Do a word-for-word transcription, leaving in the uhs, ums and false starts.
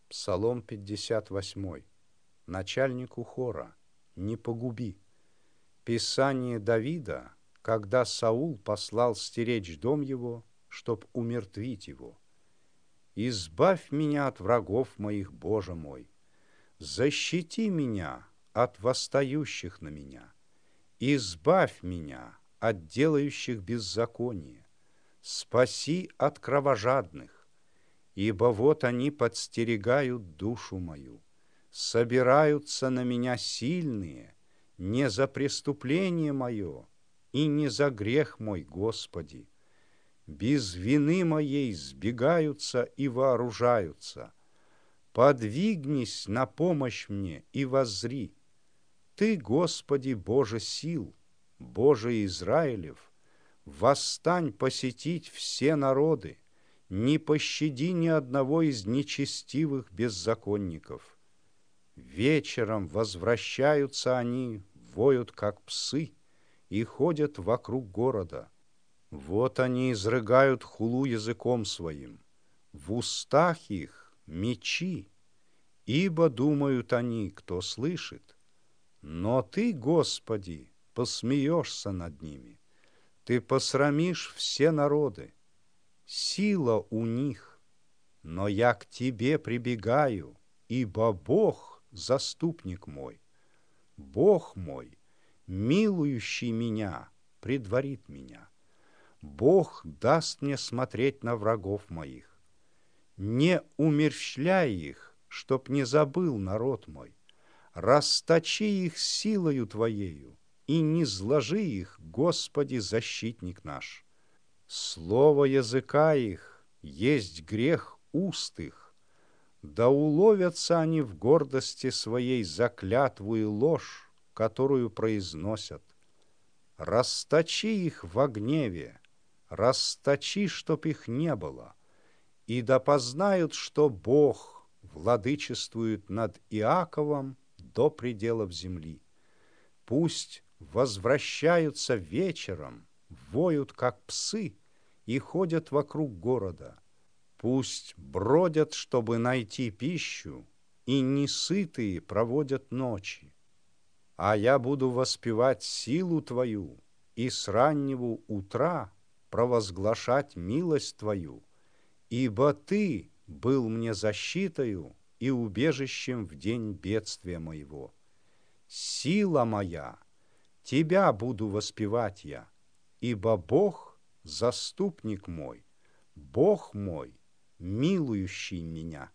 Псалом пятьдесят восемь. Начальнику хора: не погуби. Писание Давида, когда Саул послал стеречь дом его, чтоб умертвить его. «Избавь меня от врагов моих, Боже мой! Защити меня от восстающих на меня! Избавь меня от делающих беззаконие! Спаси от кровожадных! Ибо вот они подстерегают душу мою, собираются на меня сильные, не за преступление мое и не за грех мой, Господи. Без вины моей сбегаются и вооружаются. Подвигнись на помощь мне и воззри. Ты, Господи, Боже сил, Боже Израилев, восстань посетить все народы, не пощади ни одного из нечестивых беззаконников. Вечером возвращаются они, воют, как псы, и ходят вокруг города. Вот они изрыгают хулу языком своим, в устах их мечи, ибо думают они, кто слышит. Но Ты, Господи, посмеешься над ними, Ты посрамишь все народы. Сила у них, но я к Тебе прибегаю, ибо Бог — заступник мой. Бог мой, милующий меня, предварит меня. Бог даст мне смотреть на врагов моих. Не умерщвляй их, чтоб не забыл народ мой. Расточи их силою Твоею, и не зложи их, Господи, защитник наш. Слово языка их есть грех уст их, да уловятся они в гордости своей за клятву и ложь, которую произносят. Расточи их во гневе, расточи, чтоб их не было, и да познают, что Бог владычествует над Иаковом до пределов земли. Пусть возвращаются вечером, воют, как псы, и ходят вокруг города. Пусть бродят, чтобы найти пищу, и несытые проводят ночи. А я буду воспевать силу Твою и с раннего утра провозглашать милость Твою, ибо Ты был мне защитою и убежищем в день бедствия моего. Сила моя, Тебя буду воспевать я, ибо Бог — заступник мой, Бог мой, милующий меня.